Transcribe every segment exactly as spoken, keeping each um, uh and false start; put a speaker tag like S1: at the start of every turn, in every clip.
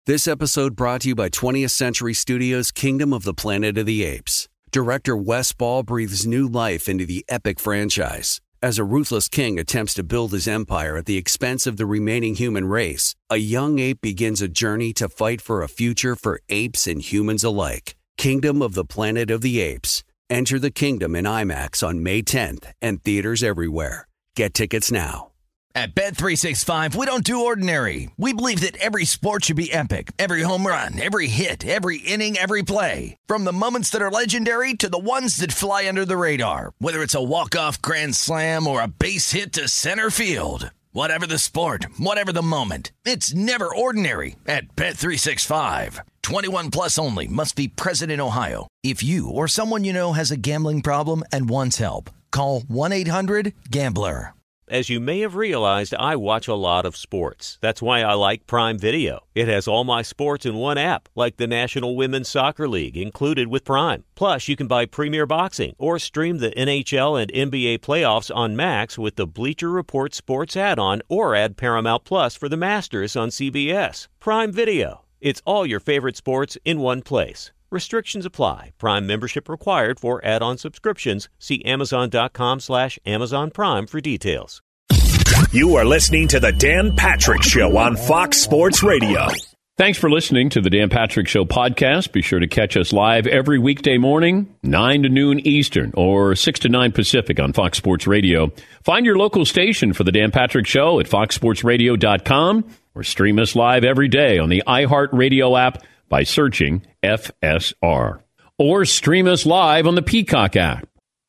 S1: This episode brought to you by twentieth Century Studios' Kingdom of the Planet of the Apes. Director Wes Ball breathes new life into the epic franchise. As a ruthless king attempts to build his empire at the expense of the remaining human race, a young ape begins a journey to fight for a future for apes and humans alike. Kingdom of the Planet of the Apes. Enter the kingdom in IMAX on May tenth and theaters everywhere. Get tickets now.
S2: At Bet three sixty-five, we don't do ordinary. We believe that every sport should be epic. Every home run, every hit, every inning, every play. From the moments that are legendary to the ones that fly under the radar. Whether it's a walk-off grand slam or a base hit to center field. Whatever the sport, whatever the moment. It's never ordinary at Bet three sixty-five. twenty-one plus only. Must be present in Ohio. If you or someone you know has a gambling problem and wants help, call one eight hundred gambler.
S3: As you may have realized, I watch a lot of sports. That's why I like Prime Video. It has all my sports in one app, like the National Women's Soccer League, included with Prime. Plus, you can buy Premier Boxing or stream the N H L and N B A playoffs on Max with the Bleacher Report Sports add-on, or add Paramount Plus for the Masters on C B S. Prime Video. It's all your favorite sports in one place. Restrictions apply. Prime membership required for add-on subscriptions. See Amazon.com slash Amazon Prime for details.
S4: You are listening to The Dan Patrick Show on Fox Sports Radio.
S5: Thanks for listening to the Dan Patrick Show podcast. Be sure to catch us live every weekday morning, nine to noon Eastern or six to nine Pacific on Fox Sports Radio. Find your local station for the Dan Patrick Show at fox sports radio dot com or stream us live every day on the iHeartRadio app by searching F S R. Or stream us live on the Peacock app.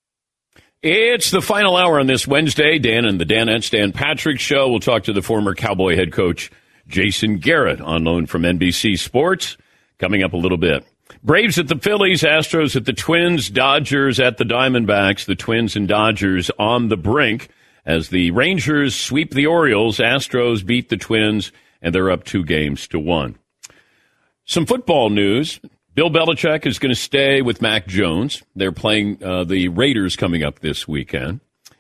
S5: It's the final hour on this Wednesday. Dan and the Danettes, Dan Patrick Show. We'll talk to the former Cowboy head coach Jason Garrett on loan from N B C Sports. Coming up a little bit. Braves at the Phillies, Astros at the Twins, Dodgers at the Diamondbacks. The Twins and Dodgers on the brink as the Rangers sweep the Orioles. Astros beat the Twins, and they're up two games to one. Some football news. Bill Belichick is going to stay with Mac Jones. They're playing uh, the Raiders coming up this weekend.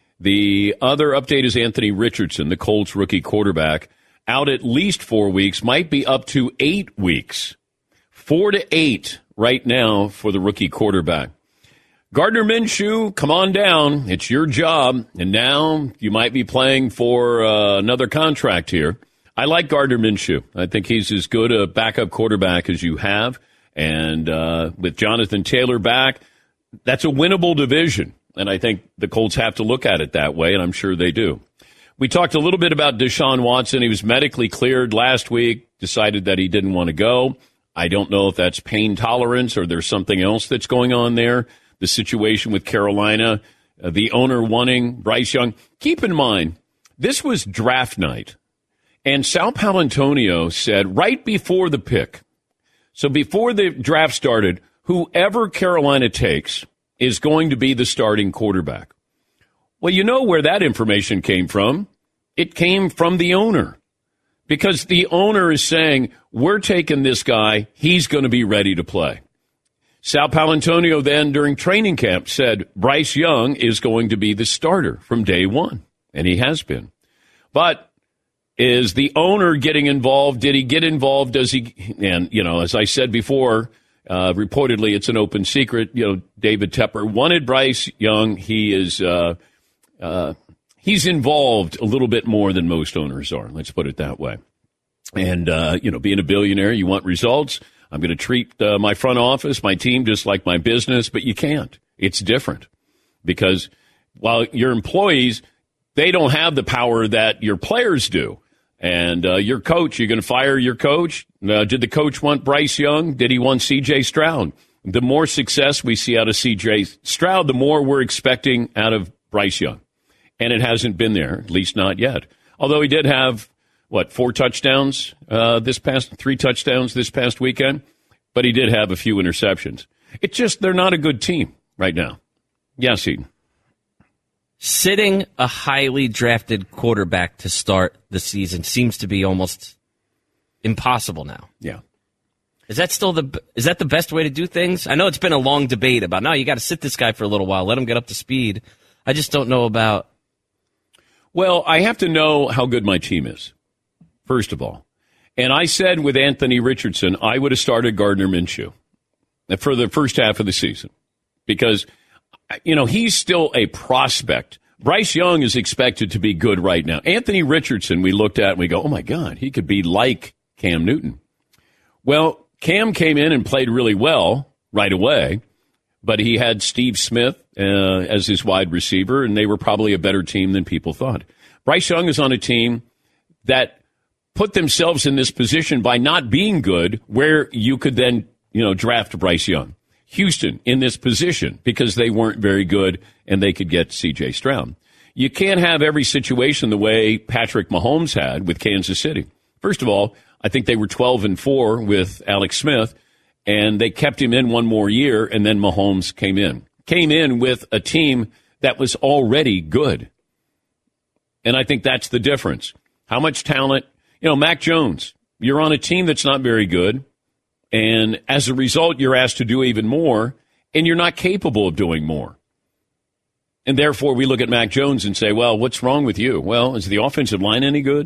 S5: The other update is Anthony Richardson, the Colts rookie quarterback, out at least four weeks, might be up to eight weeks. Four to eight right now for the rookie quarterback. Gardner Minshew, come on down. It's your job. And now you might be playing for uh, another contract here. I like Gardner Minshew. I think he's as good a backup quarterback as you have. And uh, with Jonathan Taylor back, that's a winnable division. And I think the Colts have to look at it that way, and I'm sure they do. We talked a little bit about Deshaun Watson. He was medically cleared last week, decided that he didn't want to go. I don't know if that's pain tolerance or there's something else that's going on there. The situation with Carolina, uh, the owner wanting Bryce Young. Keep in mind, this was draft night. And Sal Paolantonio said right before the pick, so before the draft started, whoever Carolina takes is going to be the starting quarterback. Well, you know where that information came from. It came from the owner. Because the owner is saying, we're taking this guy, he's going to be ready to play. Sal Paolantonio then, during training camp, said Bryce Young is going to be the starter from day one. And he has been. But is the owner getting involved? Did he get involved? Does he? And, you know, as I said before, uh, reportedly it's an open secret. You know, David Tepper wanted Bryce Young. He is, uh, uh, he's involved a little bit more than most owners are. Let's put it that way. And, uh, you know, being a billionaire, you want results. I'm going to treat uh, my front office, my team, just like my business, but you can't. It's different because while your employees, they don't have the power that your players do. And uh, your coach, you're going to fire your coach. Uh, did the coach want Bryce Young? Did he want C J Stroud? The more success we see out of C J Stroud, the more we're expecting out of Bryce Young. And it hasn't been there, at least not yet. Although he did have, what, four touchdowns uh, this past, three touchdowns this past weekend. But he did have a few interceptions. It's just they're not a good team right now. Yes, Eden.
S6: Sitting a highly drafted quarterback to start the season seems to be almost impossible now.
S5: Yeah.
S6: Is that still the is that the best way to do things? I know it's been a long debate about, no, you got to sit this guy for a little while, let him get up to speed. I just don't know about.
S5: Well, I have to know how good my team is, first of all. And I said with Anthony Richardson, I would have started Gardner Minshew for the first half of the season because, you know, he's still a prospect. Bryce Young is expected to be good right now. Anthony Richardson, we looked at and we go, oh, my God, he could be like Cam Newton. Well, Cam came in and played really well right away, but he had Steve Smith uh, as his wide receiver, and they were probably a better team than people thought. Bryce Young is on a team that put themselves in this position by not being good where you could then, you know, draft Bryce Young. Houston in this position because they weren't very good and they could get C J Stroud. You can't have every situation the way Patrick Mahomes had with Kansas City. First of all, I think they were twelve and four with Alex Smith, and they kept him in one more year, and then Mahomes came in. Came in with a team that was already good. And I think that's the difference. How much talent? You know, Mac Jones, you're on a team that's not very good. And as a result, you're asked to do even more, and you're not capable of doing more. And therefore, we look at Mac Jones and say, well, what's wrong with you? Well, is the offensive line any good?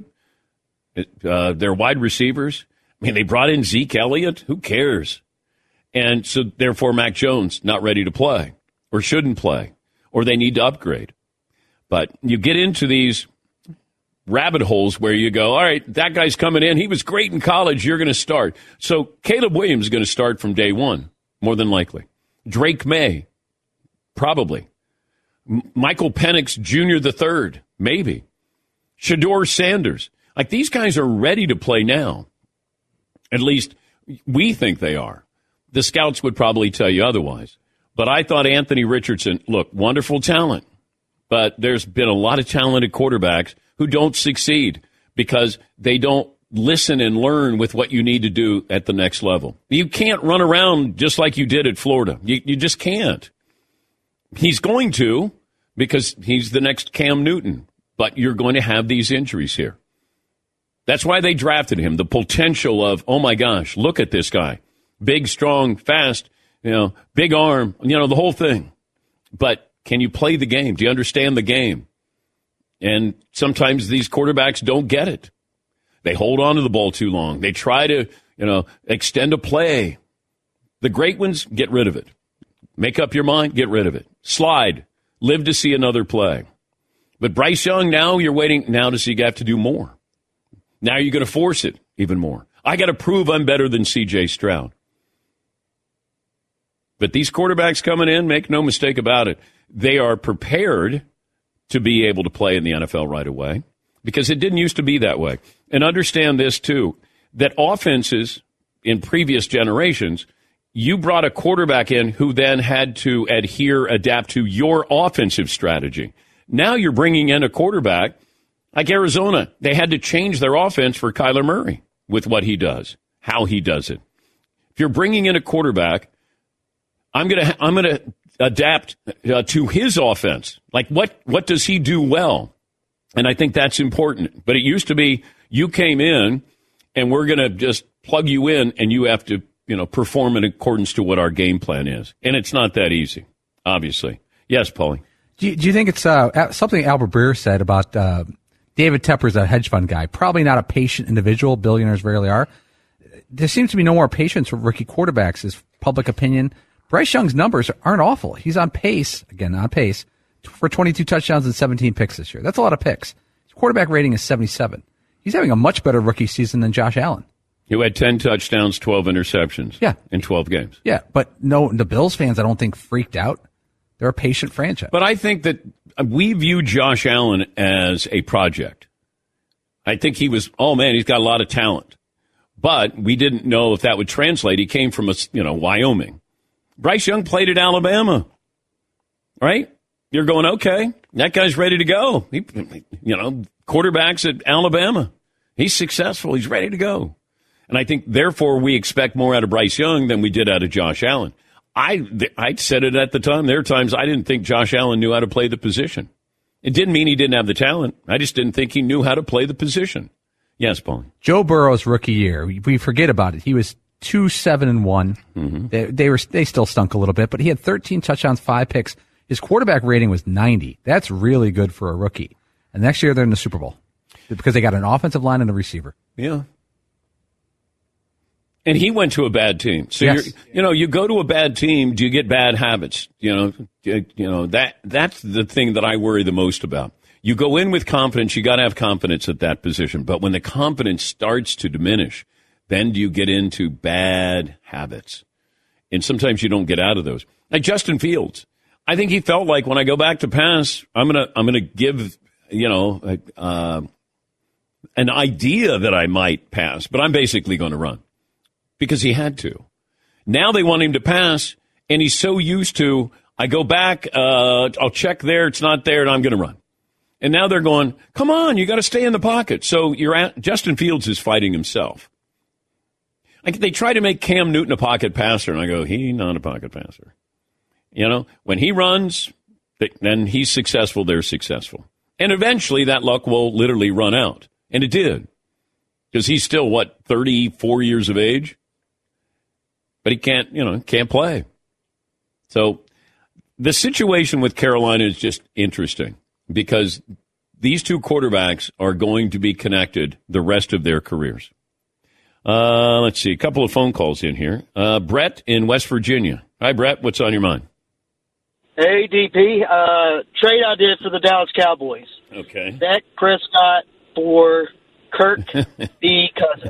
S5: Uh, their wide receivers? I mean, they brought in Zeke Elliott. Who cares? And so, therefore, Mac Jones not ready to play or shouldn't play or they need to upgrade. But you get into these rabbit holes where you go, all right, that guy's coming in. He was great in college. You're going to start. So Caleb Williams is going to start from day one, more than likely. Drake May, probably. M- Michael Penix Junior the third, maybe. Shedeur Sanders. Like, these guys are ready to play now. At least we think they are. The scouts would probably tell you otherwise. But I thought Anthony Richardson, look, wonderful talent. But there's been a lot of talented quarterbacks who don't succeed because they don't listen and learn with what you need to do at the next level. You can't run around just like you did at Florida. You, you just can't. He's going to because he's the next Cam Newton, but you're going to have these injuries here. That's why they drafted him, the potential of, oh, my gosh, look at this guy. Big, strong, fast, you know, big arm, you know, the whole thing. But can you play the game? Do you understand the game? And sometimes these quarterbacks don't get it. They hold on to the ball too long. They try to, you know, extend a play. The great ones, get rid of it. Make up your mind, get rid of it. Slide. Live to see another play. But Bryce Young, now you're waiting now to see you have to do more. Now you're going to force it even more. I got to prove I'm better than C J Stroud. But these quarterbacks coming in, make no mistake about it, they are prepared to be able to play in the N F L right away because it didn't used to be that way. And understand this, too, that offenses in previous generations, you brought a quarterback in who then had to adhere, adapt to your offensive strategy. Now you're bringing in a quarterback like Arizona. They had to change their offense for Kyler Murray with what he does, how he does it. If you're bringing in a quarterback, I'm going to I'm going to adapt uh, to his offense. Like, what, what does he do well? And I think that's important. But it used to be you came in, and we're going to just plug you in, and you have to, you know, perform in accordance to what our game plan is. And it's not that easy, obviously. Yes, Paulie.
S7: Do you, do you think it's uh, something Albert Breer said about uh, David Tepper's a hedge fund guy, probably not a patient individual. Billionaires rarely are. There seems to be no more patience for rookie quarterbacks, is public opinion. Bryce Young's numbers aren't awful. He's on pace, again, on pace, for twenty-two touchdowns and seventeen picks this year. That's a lot of picks. His quarterback rating is seventy-seven. He's having a much better rookie season than Josh Allen.
S5: Who had ten touchdowns, twelve interceptions
S7: yeah.
S5: in twelve games.
S7: Yeah, but no, the Bills fans, I don't think, freaked out. They're a patient franchise.
S5: But I think that we view Josh Allen as a project. I think he was, oh, man, he's got a lot of talent. But we didn't know if that would translate. He came from, a, you know, Wyoming. Bryce Young played at Alabama, right? You're going, okay, that guy's ready to go. He, you know, quarterbacks at Alabama. He's successful. He's ready to go. And I think, therefore, we expect more out of Bryce Young than we did out of Josh Allen. I I said it at the time. There are times I didn't think Josh Allen knew how to play the position. It didn't mean he didn't have the talent. I just didn't think he knew how to play the position. Yes, Paul.
S7: Joe Burrow's rookie year, we forget about it. He was two seven and one. Mm-hmm. They, they were they still stunk a little bit, but he had thirteen touchdowns, five picks. His quarterback rating was ninety. That's really good for a rookie. And next year they're in the Super Bowl because they got an offensive line and a receiver.
S5: Yeah. And he went to a bad team. So,
S7: yes.
S5: you're, you know, you go to a bad team, do you get bad habits? You know, you know that that's the thing that I worry the most about. You go in with confidence, you got to have confidence at that position. But when the confidence starts to diminish, then do you get into bad habits? And sometimes you don't get out of those. Like Justin Fields. I think he felt like when I go back to pass, I'm going to I'm gonna give, you know, uh, an idea that I might pass, but I'm basically going to run because he had to. Now they want him to pass, and he's so used to, I go back, uh, I'll check there, it's not there, and I'm going to run. And now they're going, come on, you got to stay in the pocket. So you're at, Justin Fields is fighting himself. Like they try to make Cam Newton a pocket passer, and I go, he's not a pocket passer. You know, when he runs, then he's successful, they're successful. And eventually that luck will literally run out. And it did. Because he's still, what, thirty-four years of age? But he can't, you know, can't play. So the situation with Carolina is just interesting because these two quarterbacks are going to be connected the rest of their careers. Uh, let's see, a couple of phone calls in here. Uh, Brett in West Virginia. Hi, Brett. What's on your mind?
S8: Hey, D P. Uh, trade I did for the Dallas Cowboys.
S5: Okay.
S8: Dak Prescott for Kirk B. Cousins.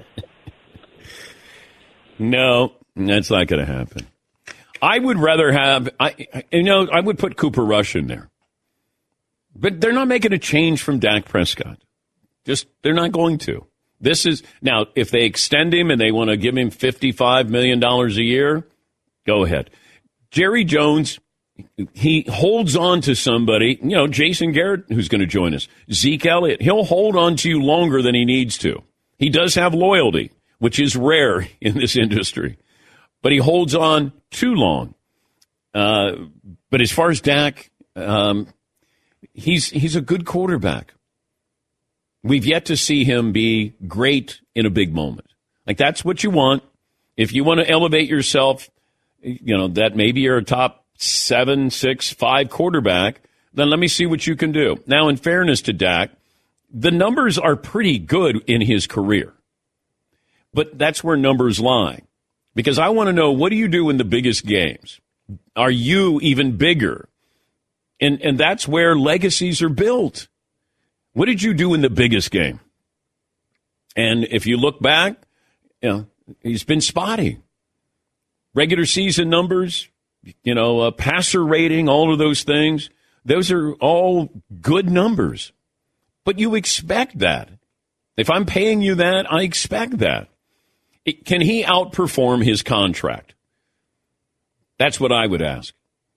S5: No, that's not going to happen. I would rather have, I, you know, I would put Cooper Rush in there. But they're not making a change from Dak Prescott. Just, they're not going to. This is, now, if they extend him and they want to give him fifty-five million dollars a year, go ahead. Jerry Jones, he holds on to somebody, you know, Jason Garrett, who's going to join us, Zeke Elliott. He'll hold on to you longer than he needs to. He does have loyalty, which is rare in this industry. But he holds on too long. Uh, but as far as Dak, um, he's he's a good quarterback. We've yet to see him be great in a big moment. Like, that's what you want. If you want to elevate yourself, you know, that maybe you're a top seven, six, five quarterback, then let me see what you can do. Now, in fairness to Dak, the numbers are pretty good in his career. But that's where numbers lie. Because I want to know, what do you do in the biggest games? Are you even bigger? And and that's where legacies are built. What did you do in the biggest game? And if you look back, you know, he's been spotty. Regular season numbers, you know, uh, passer rating, all of those things, those are all good numbers. But you expect that. If I'm paying you that, I expect that. It, can he outperform his contract? That's what I would ask.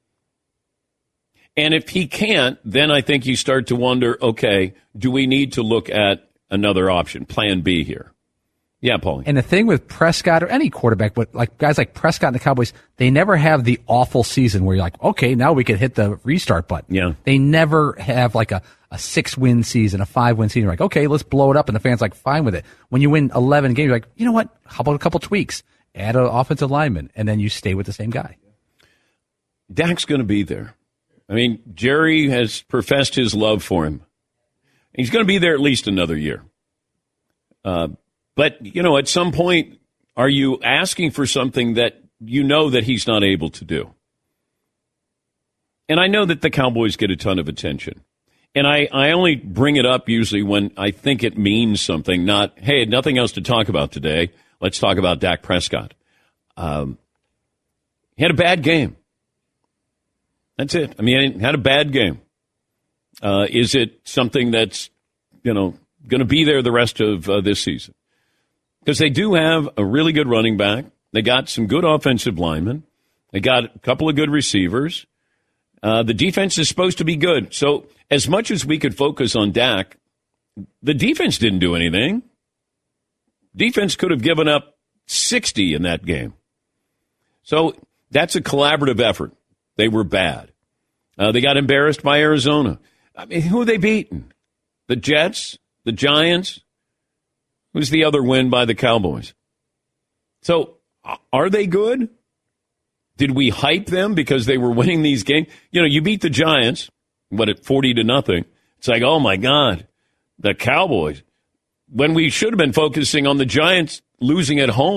S5: And if he can't, then I think you start to wonder, okay, do we need to look at another option, plan B here? Yeah, Paulie.
S7: And the thing with Prescott or any quarterback, but like guys like Prescott and the Cowboys, they never have the awful season where you're like, okay, now we could hit the restart button.
S5: Yeah.
S7: They never have like a, a six-win season, a five-win season. You're like, okay, let's blow it up, and the fans are like, fine with it. When you win eleven games, you're like, you know what? How about a couple tweaks? Add an offensive lineman, and then you stay with the same guy.
S5: Dak's going to be there. I mean, Jerry has professed his love for him. He's going to be there at least another year. Uh, but, you know, at some point, are you asking for something that you know that he's not able to do? And I know that the Cowboys get a ton of attention. And I, I only bring it up usually when I think it means something, not, hey, nothing else to talk about today. Let's talk about Dak Prescott. Um, he had a bad game. That's it. I mean, he had a bad game. Uh, is it something that's, you know, going to be there the rest of uh, this season? Because they do have a really good running back. They got some good offensive linemen. They got a couple of good receivers. Uh, the defense is supposed to be good. So as much as we could focus on Dak, the defense didn't do anything. Defense could have given up sixty in that game. So that's a collaborative effort. They were bad. Uh, they got embarrassed by Arizona. I mean, who are they beating? The Jets? The Giants? Who's the other win by the Cowboys? So are they good? Did we hype them because they were winning these games? You know, you beat the Giants, what, at forty to nothing. It's like, oh, my God, the Cowboys. When we should have been focusing on the Giants losing at home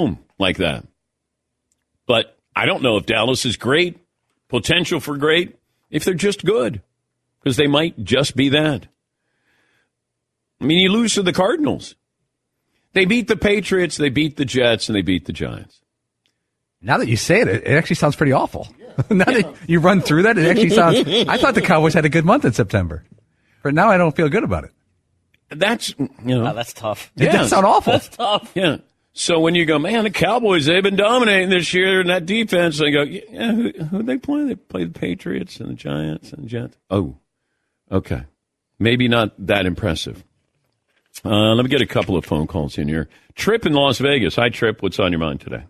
S5: like that. But I don't know if Dallas is great, potential for great, if they're just good, because they might just be that. I mean, you lose to the Cardinals. They beat the Patriots, they beat the Jets, and they beat the Giants.
S7: Now that you say it, it actually sounds pretty awful. Now yeah. that you run through that, it actually sounds... I thought the Cowboys had a good month in September. But now I don't feel good about it.
S5: That's, you know...
S6: Wow, that's tough.
S7: It
S5: yeah.
S7: does sound awful.
S6: That's tough.
S5: Yeah. So when you go, man, the Cowboys, they've been dominating this year in that defense. They go, yeah, who who they play? They play the Patriots and the Giants and the Jets. Oh, okay. Maybe not that impressive. Uh, let me get a couple of phone calls in here. Trip in Las Vegas. Hi, Trip. What's on your mind today?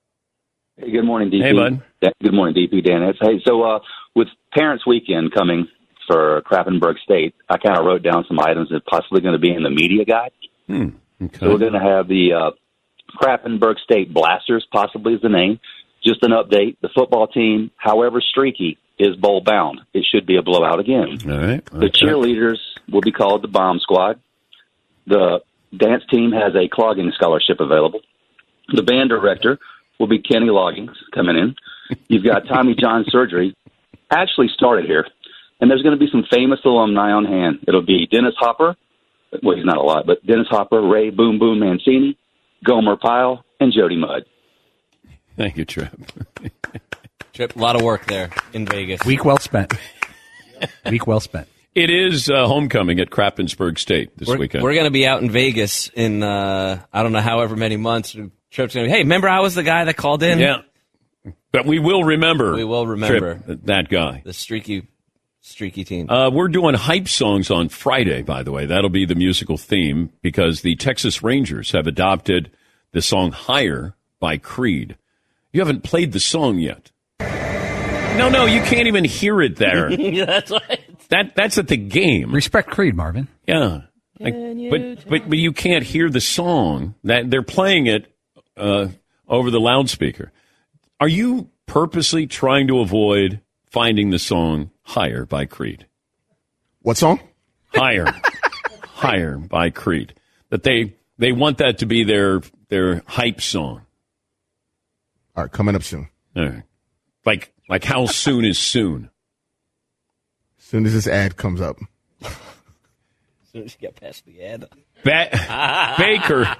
S9: Hey, good morning, D P.
S5: Hey, bud.
S9: Good morning, D P. Dan. Hey, so uh, with Parents' Weekend coming for Krappenburg State, I kind of wrote down some items that are possibly going to be in the media guide.
S5: Hmm. Okay.
S9: So we're going to have the uh, Krappenburg State Blasters, possibly is the name. Just an update. The football team, however streaky, is bowl bound. It should be a blowout again.
S5: All right.
S9: The
S5: okay.
S9: cheerleaders will be called the Bomb Squad. The dance team has a clogging scholarship available. The band director will be Kenny Loggins coming in. You've got Tommy John Surgery actually started here. And there's going to be some famous alumni on hand. It'll be Dennis Hopper. Well, he's not a lot, but Dennis Hopper, Ray Boom Boom Mancini, Gomer Pyle, and Jody Mudd.
S5: Thank you, Trip.
S6: Trip, a lot of work there in Vegas.
S7: Week well spent. Week well spent.
S5: It is uh, homecoming at Krappenburg State this
S6: we're,
S5: weekend.
S6: We're going to be out in Vegas in, uh, I don't know, however many months. Trip's going to be, hey, remember I was the guy that called in?
S5: Yeah. But we will remember.
S6: We will remember.
S5: Trip, that guy.
S6: The streaky, streaky team.
S5: Uh, we're doing hype songs on Friday, by the way. That'll be the musical theme because the Texas Rangers have adopted the song Higher by Creed. You haven't played the song yet. No, no, you can't even hear it there.
S6: Yeah, that's right.
S5: That that's at the game.
S7: Respect Creed, Marvin.
S5: Yeah, like, but but but you can't hear the song. That they're playing it uh, over the loudspeaker. Are you purposely trying to avoid finding the song "Higher" by Creed?
S10: What song?
S5: "Higher," "Higher" by Creed. That they they want that to be their their hype song.
S10: All right, coming up soon.
S5: All right. Like like how soon is soon?
S10: As soon as this ad comes up.
S6: As soon as you get past the ad.
S5: Ba- Baker.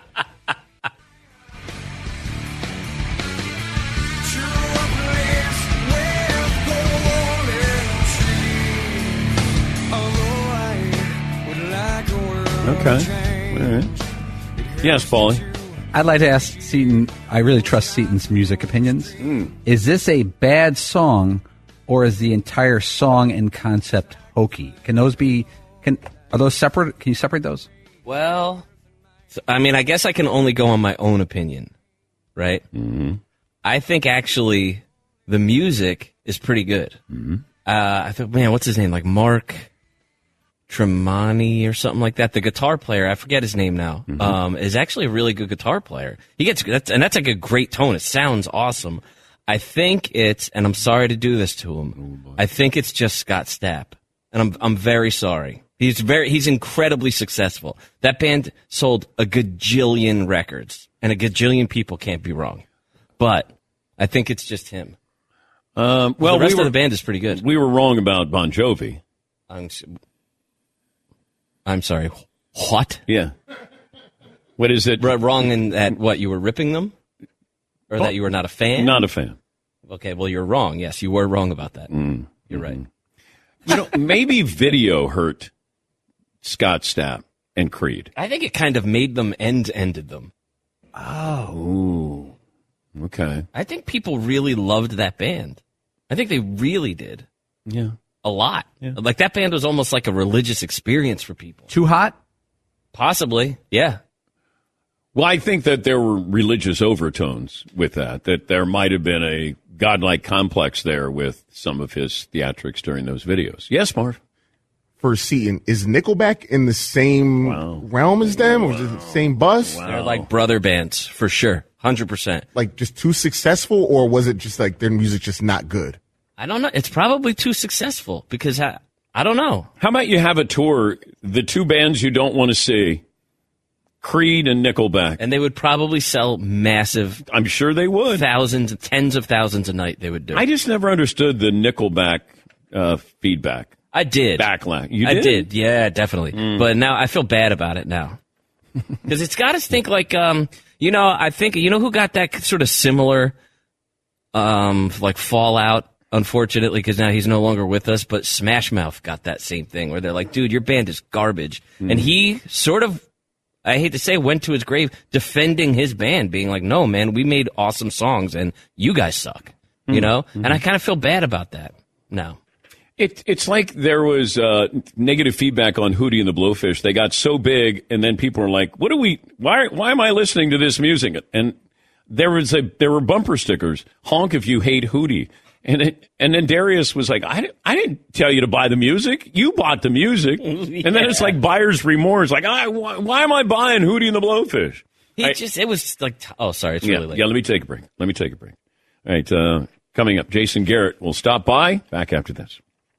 S5: Okay. All right. Yes, Paulie.
S7: I'd like to ask Seton, I really trust Seton's music opinions.
S5: Mm.
S7: Is this a bad song, or is the entire song and concept hokey? Can those be, can are those separate? Can you separate those?
S6: Well, so, I mean, I guess I can only go on my own opinion, right?
S5: Mm-hmm.
S6: I think actually the music is pretty good.
S5: Mm-hmm.
S6: Uh, I thought, man, what's his name? Like Mark Tremonti or something like that. The guitar player, I forget his name now, mm-hmm. um, is actually a really good guitar player. He gets, that's, and that's like a great tone. It sounds awesome. I think it's, and I'm sorry to do this to him. Oh, I think it's just Scott Stapp, and I'm I'm very sorry. He's very he's incredibly successful. That band sold a gajillion records, and a gajillion people can't be wrong. But I think it's just him.
S5: Um, well,
S6: the rest
S5: we were,
S6: of the band is pretty good.
S5: We were wrong about Bon Jovi.
S6: I'm, I'm sorry. What?
S5: Yeah. What is it?
S6: R- wrong in that what, you were ripping them? Or well, that you were not a fan?
S5: Not a fan.
S6: Okay, well, you're wrong. Yes, you were wrong about that.
S5: Mm.
S6: You're
S5: mm-hmm.
S6: right.
S5: You know, maybe video hurt Scott Stapp and Creed.
S6: I think it kind of made them and ended them.
S5: Oh. Ooh. Okay.
S6: I think people really loved that band. I think they really did.
S5: Yeah.
S6: A lot.
S5: Yeah.
S6: Like, that band was almost like a religious experience for people.
S7: Too hot?
S6: Possibly, yeah.
S5: Well, I think that there were religious overtones with that, that there might have been a godlike complex there with some of his theatrics during those videos. Yes, Marv?
S10: For Seton, is Nickelback in the same
S5: wow.
S10: realm as them, or is it the same bus?
S6: Wow. They're like brother bands, for sure, one hundred percent.
S10: Like, just too successful, or was it just like their music just not good?
S6: I don't know. It's probably too successful, because I, I don't know.
S5: How about you have a tour, the two bands you don't want to see, Creed and Nickelback.
S6: And they would probably sell massive.
S5: I'm sure they would.
S6: Thousands, tens of thousands a night they would do.
S5: I just never understood the Nickelback uh, feedback.
S6: I did.
S5: Backlash. You did?
S6: I did, yeah, definitely.
S5: Mm.
S6: But now I feel bad about it now. Because it's got us think like, um, you know, I think, you know who got that sort of similar, um, like fallout, unfortunately, because now he's no longer with us, but Smash Mouth got that same thing where they're like, dude, your band is garbage. Mm. And he sort of, I hate to say, went to his grave defending his band, being like, no, man, we made awesome songs and you guys suck, mm. you know? Mm-hmm. And I kind of feel bad about that now.
S5: It, it's like there was uh, negative feedback on Hootie and the Blowfish. They got so big, and then people were like, "What do we? Why? Why am I listening to this music?" And there was a there were bumper stickers: "Honk if you hate Hootie." And it, and then Darius was like, I, I didn't tell you to buy the music. You bought the music. yeah. And then it's like buyer's remorse. Like, I, why, why am I buying Hootie and the Blowfish?
S6: He
S5: I,
S6: just, it was like, oh, sorry, it's
S5: yeah,
S6: really late.
S5: Yeah, let me take a break. Let me take a break. All right, uh, coming up, Jason Garrett will stop by. Back after this.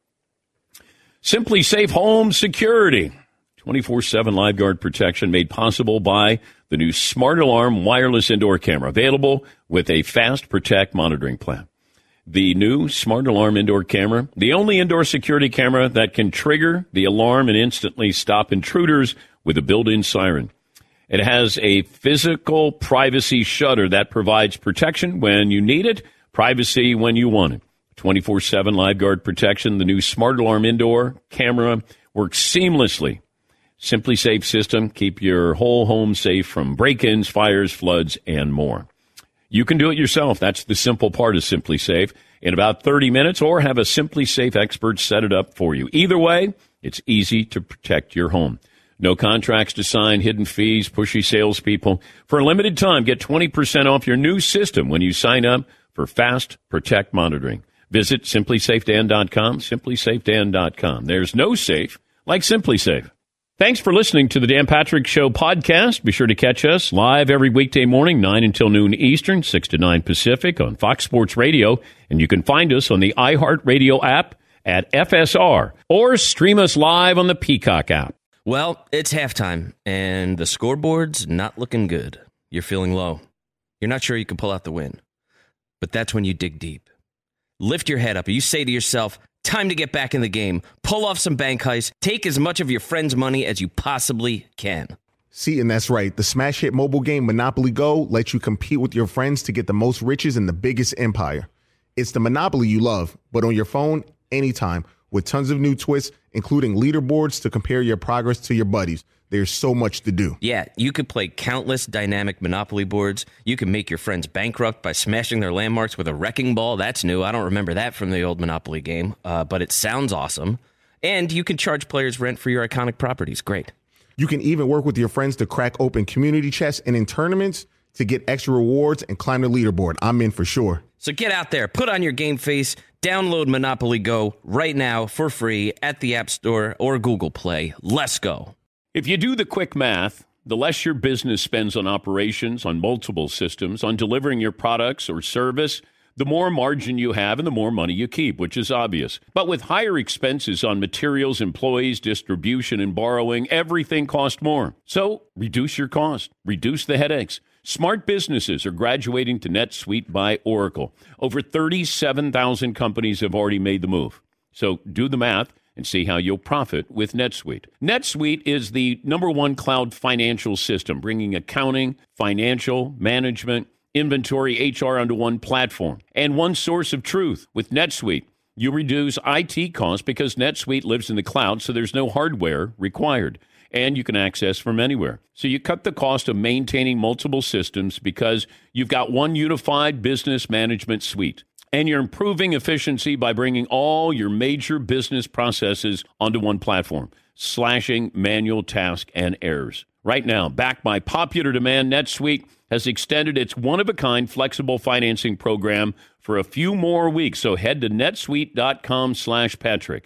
S5: Simply Safe Home Security. twenty-four seven live guard protection made possible by the new Smart Alarm wireless indoor camera. Available with a Fast Protect monitoring plan. The new Smart Alarm indoor camera, the only indoor security camera that can trigger the alarm and instantly stop intruders with a built-in siren. It has a physical privacy shutter that provides protection when you need it, privacy when you want it. twenty-four seven live guard protection. The new Smart Alarm indoor camera works seamlessly. Simply Safe system. Keep your whole home safe from break-ins, fires, floods, and more. You can do it yourself. That's the simple part of Simply Safe in about thirty minutes, or have a Simply Safe expert set it up for you. Either way, it's easy to protect your home. No contracts to sign, hidden fees, pushy salespeople. For a limited time, get twenty percent off your new system when you sign up for Fast Protect monitoring. Visit simply safe dan dot com, simply safe dan dot com. There's no safe like Simply Safe. Thanks for listening to the Dan Patrick Show podcast. Be sure to catch us live every weekday morning, nine until noon Eastern, six to nine Pacific on Fox Sports Radio. And you can find us on the iHeartRadio app at F S R or stream us live on the Peacock app.
S6: Well, it's halftime, and the scoreboard's not looking good. You're feeling low. You're not sure you can pull out the win. But that's when you dig deep. Lift your head up and you say to yourself, time to get back in the game. Pull off some bank heists. Take as much of your friend's money as you possibly can.
S10: See, and that's right. The smash hit mobile game Monopoly Go lets you compete with your friends to get the most riches in the biggest empire. It's the Monopoly you love, but on your phone, anytime, with tons of new twists, including leaderboards to compare your progress to your buddies. There's so much to do.
S6: Yeah, you could play countless dynamic Monopoly boards. You can make your friends bankrupt by smashing their landmarks with a wrecking ball. That's new. I don't remember that from the old Monopoly game, uh, but it sounds awesome. And you can charge players rent for your iconic properties. Great.
S10: You can even work with your friends to crack open community chests and in tournaments to get extra rewards and climb the leaderboard. I'm in for sure.
S6: So get out there, put on your game face, download Monopoly Go right now for free at the App Store or Google Play. Let's go.
S5: If you do the quick math, the less your business spends on operations, on multiple systems, on delivering your products or service, the more margin you have and the more money you keep, which is obvious. But with higher expenses on materials, employees, distribution, and borrowing, everything costs more. So reduce your cost. Reduce the headaches. Smart businesses are graduating to NetSuite by Oracle. Over thirty-seven thousand companies have already made the move. So do the math and see how you'll profit with NetSuite. NetSuite is the number one cloud financial system, bringing accounting, financial, management, inventory, H R onto one platform and one source of truth. With NetSuite, you reduce I T costs because NetSuite lives in the cloud, so there's no hardware required, and you can access from anywhere. So you cut the cost of maintaining multiple systems because you've got one unified business management suite. And you're improving efficiency by bringing all your major business processes onto one platform, slashing manual tasks and errors. Right now, backed by popular demand, NetSuite has extended its one-of-a-kind flexible financing program for a few more weeks. So head to netsuite.com slash Patrick.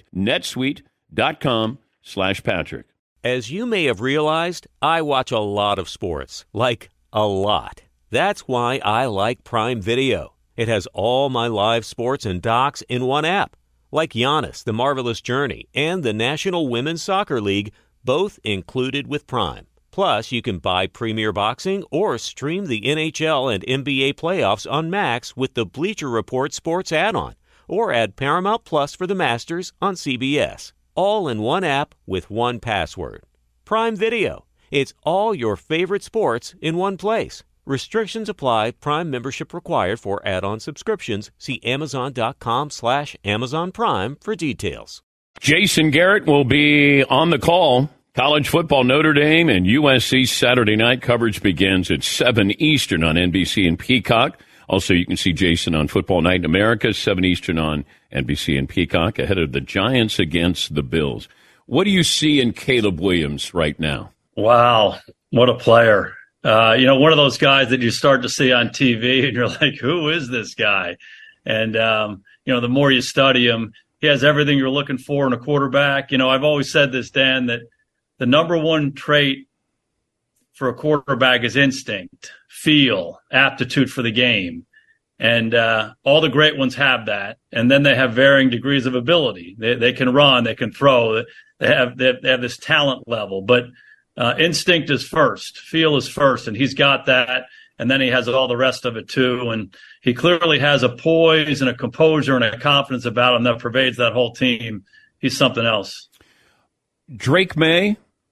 S5: netsuite.com slash Patrick.
S3: As you may have realized, I watch a lot of sports, like a lot. That's why I like Prime Video. It has all my live sports and docs in one app, like Giannis, The Marvelous Journey, and the National Women's Soccer League, both included with Prime. Plus, you can buy Premier Boxing or stream the N H L and N B A playoffs on Max with the Bleacher Report Sports add-on, or add Paramount Plus for the Masters on C B S. All in one app with one password. Prime Video. It's all your favorite sports in one place. Restrictions apply. Prime membership required for add-on subscriptions. See Amazon.com slash Amazon Prime for details.
S5: Jason Garrett will be on the call. College football, Notre Dame and U S C Saturday night coverage begins at seven Eastern on N B C and Peacock. Also, you can see Jason on Football Night in America, seven Eastern on N B C and Peacock, ahead of the Giants against the Bills. What do you see in Caleb Williams right now?
S11: Wow, what a player. Uh, you know, one of those guys that you start to see on T V and you're like, who is this guy? And, um, you know, the more you study him, he has everything you're looking for in a quarterback. You know, I've always said this, Dan, that the number one trait for a quarterback is instinct, feel, aptitude for the game. And uh, all the great ones have that. And then they have varying degrees of ability. They they can run, they can throw, they have they have, they have this talent level. But uh, instinct is first, feel is first, and he's got that. And then he has all the rest of it too. And he clearly has a poise and a composure and a confidence about him that pervades that whole team. He's something else.
S5: Drake May.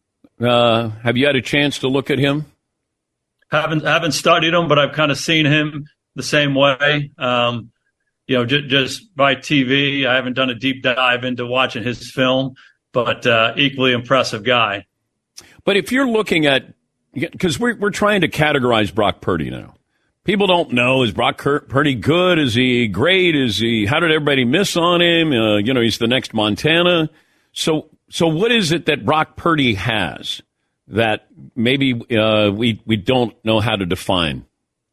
S5: Uh, have you had a chance to look at him?
S11: Haven't haven't studied him, but I've kind of seen him the same way. Um, you know, j- just by T V. I haven't done a deep dive into watching his film, but uh, equally impressive guy.
S5: But if you're looking at, because we're we're trying to categorize Brock Purdy now. People don't know, is Brock Purdy good? Is he great? Is he? How did everybody miss on him? Uh, you know, he's the next Montana. So. So what is it that Brock Purdy has that maybe uh, we we don't know how to define?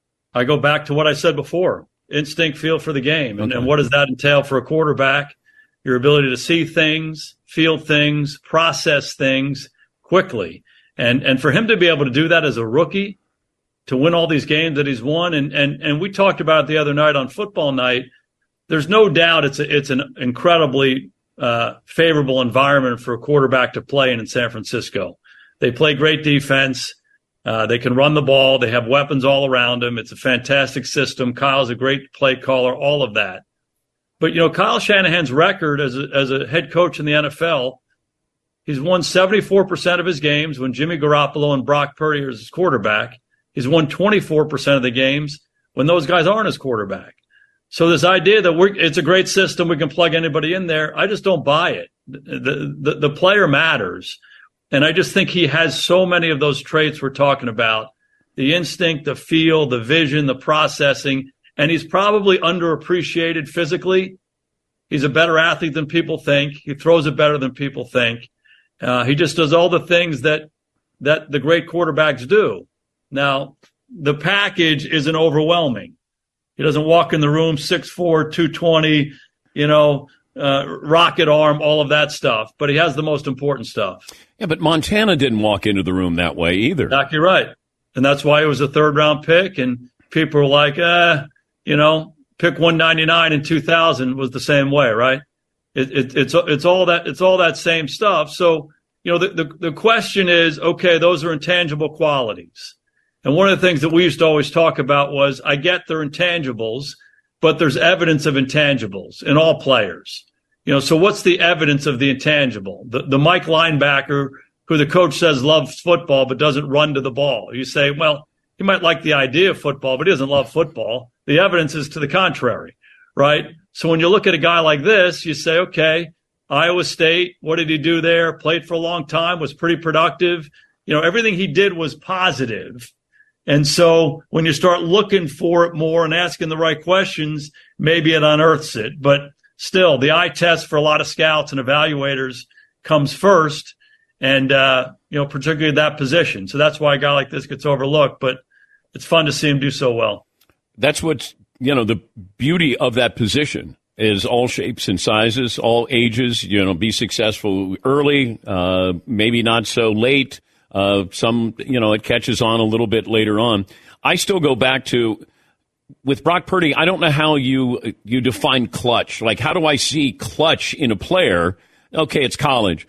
S11: I go back to what I said before, instinct, feel for the game. And, okay. and what does that entail for a quarterback? Your ability to see things, feel things, process things quickly. And and for him to be able to do that as a rookie, to win all these games that he's won, and and, and we talked about it the other night on Football Night, there's no doubt it's a, it's an incredibly Uh, favorable environment for a quarterback to play in in San Francisco. They play great defense. Uh, they can run the ball. They have weapons all around them. It's a fantastic system. Kyle's a great play caller, all of that. But, you know, Kyle Shanahan's record as a, as a head coach in the N F L, he's won seventy-four percent of his games when Jimmy Garoppolo and Brock Purdy are his quarterback. He's won twenty-four percent of the games when those guys aren't his quarterback. So this idea that we're, it's a great system, we can plug anybody in there, I just don't buy it. The, the, the player matters. And I just think he has so many of those traits we're talking about, the instinct, the feel, the vision, the processing, and he's probably underappreciated physically. He's a better athlete than people think. He throws it better than people think. Uh, he just does all the things that that the great quarterbacks do. Now, the package isn't overwhelming. He doesn't walk in the room six four, two twenty, you know, uh, rocket arm, all of that stuff. But he has the most important stuff.
S5: Yeah, but Montana didn't walk into the room that way either.
S11: Exactly right. And that's why it was a third-round pick. And people were like, eh, you know, pick one ninety-nine in two thousand was the same way, right? It, it, it's it's all that it's all that same stuff. So, you know, the, the, the question is, okay, those are intangible qualities. And one of the things that we used to always talk about was, I get they're intangibles, but there's evidence of intangibles in all players. You know, so what's the evidence of the intangible? The, the Mike linebacker who the coach says loves football but doesn't run to the ball. You say, well, he might like the idea of football, but he doesn't love football. The evidence is to the contrary, right? So when you look at a guy like this, you say, okay, Iowa State, what did he do there? Played for a long time, was pretty productive. You know, everything he did was positive. And so when you start looking for it more and asking the right questions, maybe it unearths it. But still, the eye test for a lot of scouts and evaluators comes first, and, uh, you know, particularly that position. So that's why a guy like this gets overlooked. But it's fun to see him do so well.
S5: That's what's, you know, the beauty of that position is all shapes and sizes, all ages, you know, be successful early, uh, maybe not so late. Uh, some, you know, it catches on a little bit later on. I still go back to, with Brock Purdy, I don't know how you you define clutch. Like, how do I see clutch in a player? Okay, it's college.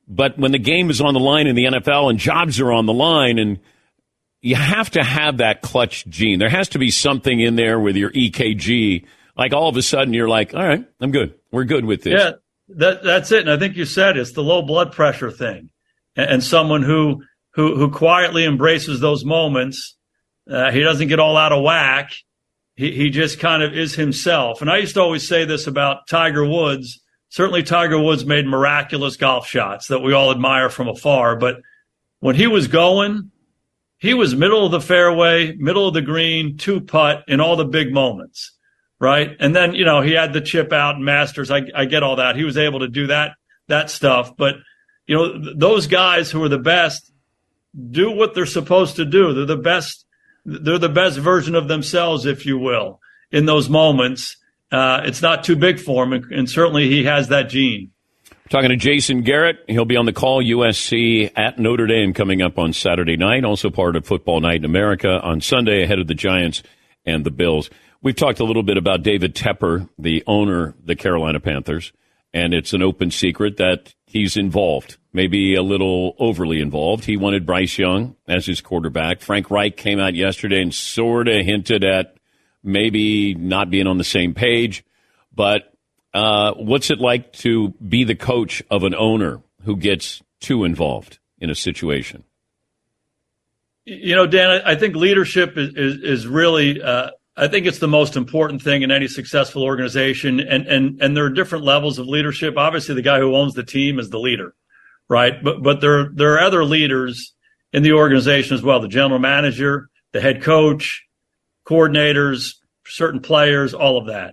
S5: But when the game is on the line in the N F L and jobs are on the line, and you have to have that clutch gene. There has to be something in there with your E K G. Like all of a sudden you're like, all right, I'm good. We're good with this.
S11: Yeah, that, that's it. And I think you said it's the low blood pressure thing. And, and someone who, who, who quietly embraces those moments, uh, he doesn't get all out of whack. He, he just kind of is himself. And I used to always say this about Tiger Woods. Certainly Tiger Woods made miraculous golf shots that we all admire from afar. But when he was going, he was middle of the fairway, middle of the green, two putt in all the big moments, right? And then, you know, he had the chip out in Masters. I, I get all that. He was able to do that, that stuff. But, you know, th- those guys who are the best do what they're supposed to do. They're the best. They're the best version of themselves, if you will, in those moments. Uh, it's not too big for him, and, and certainly he has that gene.
S5: Talking to Jason Garrett. He'll be on the call. U S C at Notre Dame coming up on Saturday night. Also part of Football Night in America on Sunday ahead of the Giants and the Bills. We've talked a little bit about David Tepper, the owner of the Carolina Panthers, and it's an open secret that he's involved, maybe a little overly involved. He wanted Bryce Young as his quarterback. Frank Reich came out yesterday and sort of hinted at maybe not being on the same page. But uh, what's it like to be the coach of an owner who gets too involved in a situation?
S11: You know, Dan, I think leadership is, is, is really, uh, I think it's the most important thing in any successful organization. And, and, and there are different levels of leadership. Obviously, the guy who owns the team is the leader, right? But, but there, there are other leaders in the organization as well. The general manager, the head coach, coordinators, certain players, all of that.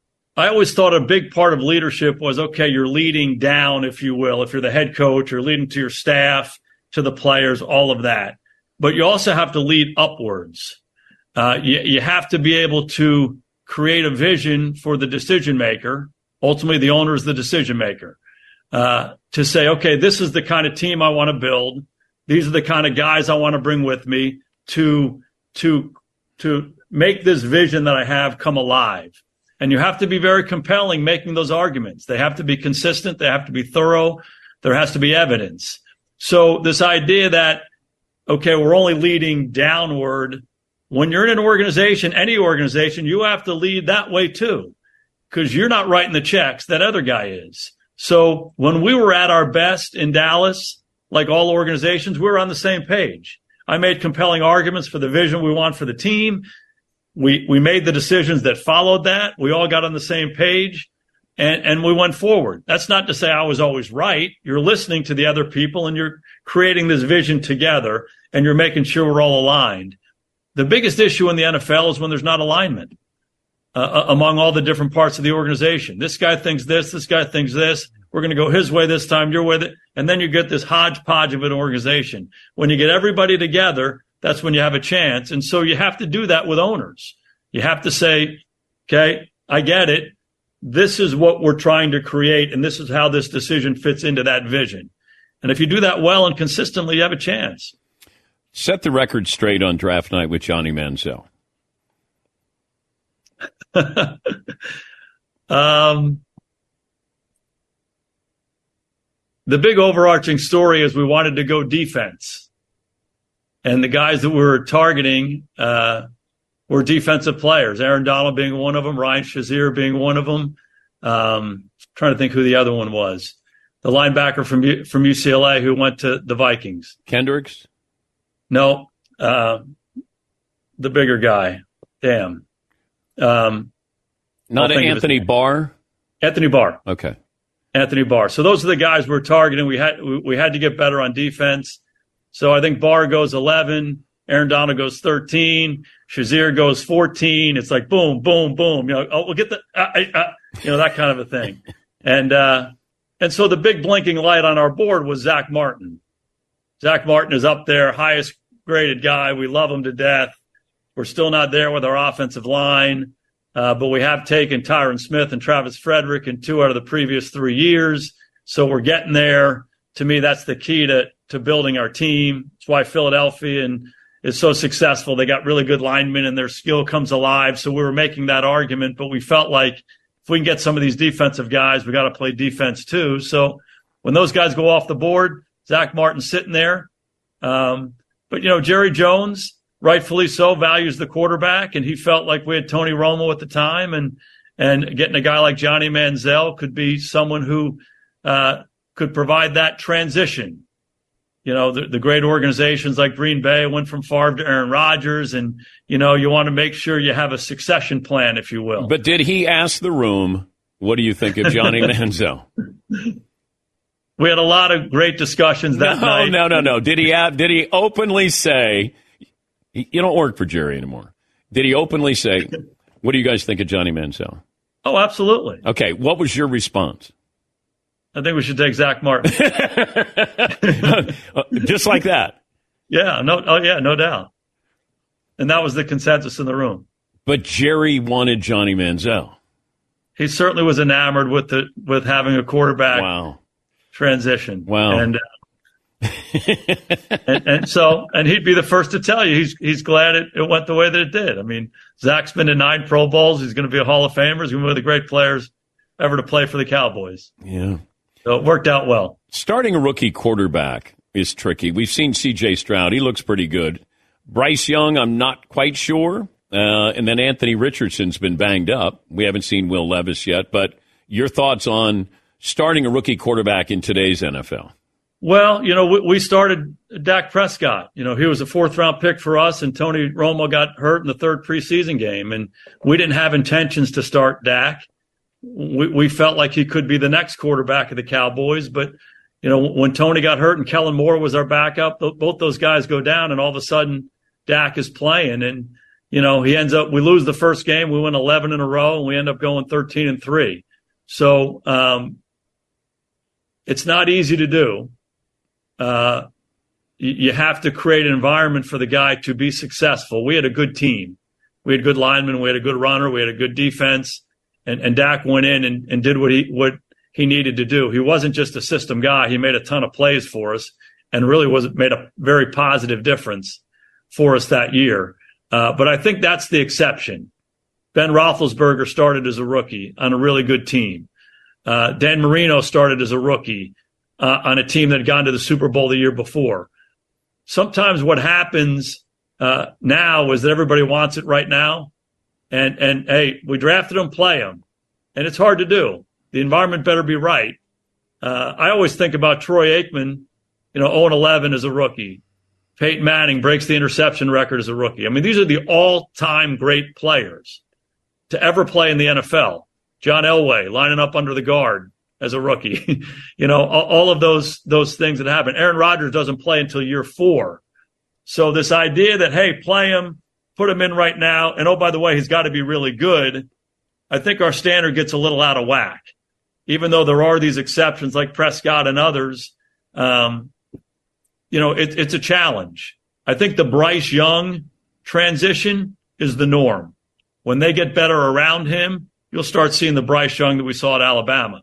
S11: I always thought a big part of leadership was, okay, you're leading down, if you will. If you're the head coach, you're leading to your staff, to the players, all of that. But you also have to lead upwards. Uh, you, you have to be able to create a vision for the decision maker. Ultimately, the owner is the decision maker. Uh, to say, okay, this is the kind of team I want to build. These are the kind of guys I want to bring with me to, to, to make this vision that I have come alive. And you have to be very compelling making those arguments. They have to be consistent. They have to be thorough. There has to be evidence. So this idea that, okay, we're only leading downward. When you're in an organization, any organization, you have to lead that way too, because you're not writing the checks. That other guy is. So when we were at our best in Dallas, like all organizations, we were on the same page. I made compelling arguments for the vision we want for the team. We we made the decisions that followed that. We all got on the same page, and, and we went forward. That's not to say I was always right. You're listening to the other people, and you're creating this vision together, and you're making sure we're all aligned. The biggest issue in the N F L is when there's not alignment uh, among all the different parts of the organization. This guy thinks this. This guy thinks this. We're going to go his way this time, your way. And then you get this hodgepodge of an organization. When you get everybody together, that's when you have a chance. And so you have to do that with owners. You have to say, okay, I get it. This is what we're trying to create, and this is how this decision fits into that vision. And if you do that well and consistently, you have a chance.
S5: Set the record straight on draft night with Johnny Manziel.
S11: um, the big overarching story is we wanted to go defense. And the guys that we were targeting uh, were defensive players, Aaron Donald being one of them, Ryan Shazier being one of them. Um, trying to think who the other one was. The linebacker from from U C L A who went to the Vikings.
S5: Kendricks?
S11: No, uh, the bigger guy. Damn. Um,
S5: Not Anthony Barr?
S11: Anthony Barr.
S5: Okay.
S11: Anthony Barr. So those are the guys we're targeting. We had we, we had to get better on defense. So I think Barr goes eleven, Aaron Donald goes thirteen, Shazier goes fourteen. It's like boom, boom, boom. You know, oh, we'll get the, uh, uh, you know, that kind of a thing. And uh, and so the big blinking light on our board was Zach Martin. Zach Martin is up there, highest graded guy. We love him to death. We're still not there with our offensive line, uh, but we have taken Tyron Smith and Travis Frederick in two out of the previous three years. So we're getting there. To me, that's the key to to building our team. That's why Philadelphia and is so successful. They got really good linemen and their skill comes alive. So we were making that argument, but we felt like if we can get some of these defensive guys, we got to play defense too. So when those guys go off the board, Zach Martin's sitting there. Um, but, you know, Jerry Jones, rightfully so, values the quarterback, and he felt like we had Tony Romo at the time, and and getting a guy like Johnny Manziel could be someone who uh, could provide that transition. You know, the, the great organizations like Green Bay went from Favre to Aaron Rodgers, and, you know, you want to make sure you have a succession plan, if you will.
S5: But did he ask the room, what do you think of Johnny Manziel?
S11: We had a lot of great discussions that
S5: no,
S11: night.
S5: No, no, no. Did he have, did he openly say, you don't work for Jerry anymore. Did he openly say, what do you guys think of Johnny Manziel?
S11: Oh, absolutely.
S5: Okay, what was your response?
S11: I think we should take Zach Martin.
S5: Just like that?
S11: Yeah, no, oh yeah, no doubt. And that was the consensus in the room.
S5: But Jerry wanted Johnny Manziel.
S11: He certainly was enamored with the with having a quarterback
S5: wow.
S11: transition.
S5: Wow.
S11: And, uh, and and so and he'd be the first to tell you he's he's glad it, it went the way that it did. I mean, Zach's been to nine Pro Bowls. He's going to be a Hall of Famer. He's going to be one of the great players ever to play for the Cowboys.
S5: Yeah.
S11: So it worked out well.
S5: Starting a rookie quarterback is tricky. We've seen C J Stroud. He looks pretty good. Bryce Young, I'm not quite sure. Uh, and then Anthony Richardson's been banged up. We haven't seen Will Levis yet. But your thoughts on starting a rookie quarterback in today's N F L?
S11: Well, you know, we, we started Dak Prescott. You know, he was a fourth-round pick for us, and Tony Romo got hurt in the third preseason game. And we didn't have intentions to start Dak. We, we felt like he could be the next quarterback of the Cowboys. But, you know, when Tony got hurt and Kellen Moore was our backup, both those guys go down, and all of a sudden Dak is playing. And, you know, he ends up, we lose the first game, we win eleven in a row, and we end up going thirteen and three. So um, it's not easy to do. Uh, you, you have to create an environment for the guy to be successful. We had a good team. We had good linemen. We had a good runner. We had a good defense. And, and Dak went in and, and did what he what he needed to do. He wasn't just a system guy. He made a ton of plays for us and really was made a very positive difference for us that year. Uh, but I think that's the exception. Ben Roethlisberger started as a rookie on a really good team. Uh, Dan Marino started as a rookie uh, on a team that had gone to the Super Bowl the year before. Sometimes what happens uh, now is that everybody wants it right now. And, and hey, we drafted him, play him. And it's hard to do. The environment better be right. Uh, I always think about Troy Aikman, you know, oh and eleven as a rookie. Peyton Manning breaks the interception record as a rookie. I mean, these are the all-time great players to ever play in the N F L. John Elway lining up under the guard as a rookie. You know, all, all of those those things that happen. Aaron Rodgers doesn't play until year four. So this idea that, hey, play him, put him in right now, and oh, by the way, he's got to be really good, I think our standard gets a little out of whack. Even though there are these exceptions like Prescott and others, um, you know, it, it's a challenge. I think the Bryce Young transition is the norm. When they get better around him, you'll start seeing the Bryce Young that we saw at Alabama.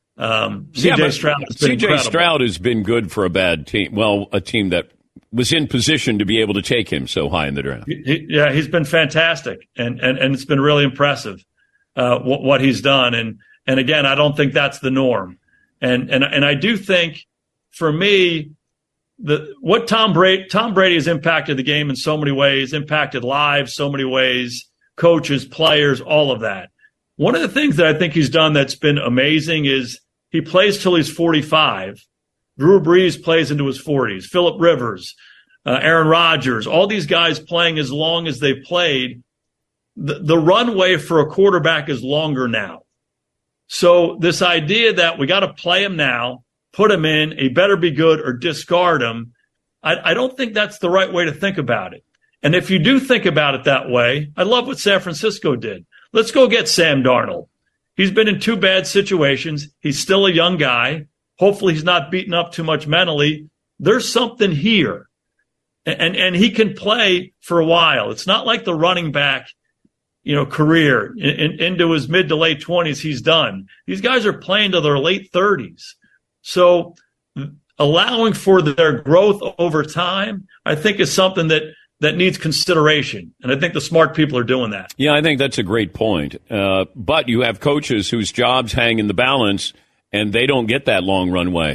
S11: Um, C J
S5: yeah,
S11: Stroud has been
S5: C J
S11: incredible.
S5: Stroud has been good for a bad team. Well, a team that was in position to be able to take him so high in the draft.
S11: He, yeah, he's been fantastic, and and, and it's been really impressive uh, what, what he's done. And and again, I don't think that's the norm. And and and I do think, for me, the what Tom Brady Tom Brady has impacted the game in so many ways, impacted lives so many ways, coaches, players, all of that. One of the things that I think he's done that's been amazing is he plays till he's forty-five. Drew Brees plays into his forties. Phillip Rivers, uh, Aaron Rodgers, all these guys playing as long as they've played. The, the runway for a quarterback is longer now. So this idea that we got to play him now, put him in, he better be good or discard him, I, I don't think that's the right way to think about it. And if you do think about it that way, I love what San Francisco did. Let's go get Sam Darnold. He's been in two bad situations. He's still a young guy. Hopefully he's not beaten up too much mentally. There's something here. And, and, and he can play for a while. It's not like the running back, you know, career in, in, into his mid to late twenties. He's done. These guys are playing to their late thirties. So allowing for their growth over time, I think, is something that, that needs consideration. And I think the smart people are doing that.
S5: Yeah, I think that's a great point. Uh, but you have coaches whose jobs hang in the balance, and they don't get that long runway.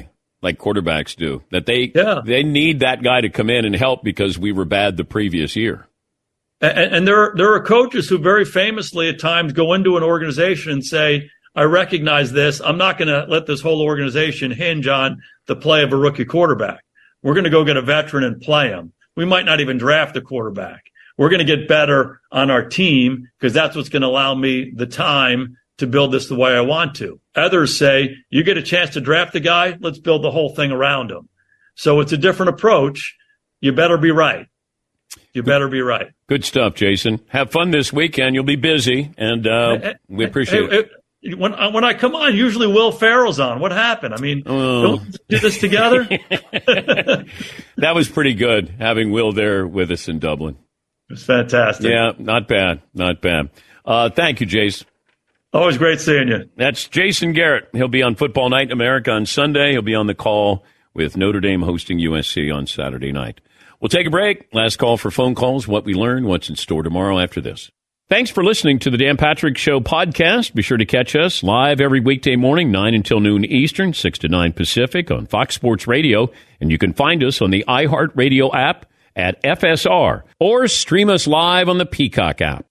S5: like quarterbacks do. That they
S11: yeah.
S5: they need that guy to come in and help because we were bad the previous year.
S11: And, and there, there are coaches who very famously at times go into an organization and say, I recognize this. I'm not going to let this whole organization hinge on the play of a rookie quarterback. We're going to go get a veteran and play him. We might not even draft a quarterback. We're going to get better on our team because that's what's going to allow me the time to build this the way I want to. Others say, you get a chance to draft the guy, let's build the whole thing around him. So it's a different approach. You better be right. You better be right.
S5: Good stuff, Jason. Have fun this weekend. You'll be busy, and uh, hey, we appreciate
S11: hey,
S5: it.
S11: Hey, when, when I come on, usually Will Ferrell's on. What happened? I mean,
S5: oh.
S11: don't we do this together?
S5: That was pretty good, having Will there with us in Dublin.
S11: It was fantastic.
S5: Yeah, not bad, not bad. Uh, thank you, Jace.
S11: Always great seeing you.
S5: That's Jason Garrett. He'll be on Football Night in America on Sunday. He'll be on the call with Notre Dame hosting U S C on Saturday night. We'll take a break. Last call for phone calls, what we learned, what's in store tomorrow after this. Thanks for listening to the Dan Patrick Show podcast. Be sure to catch us live every weekday morning, nine until noon Eastern, six to nine Pacific on Fox Sports Radio. And you can find us on the iHeartRadio app at F S R or stream us live on the Peacock app.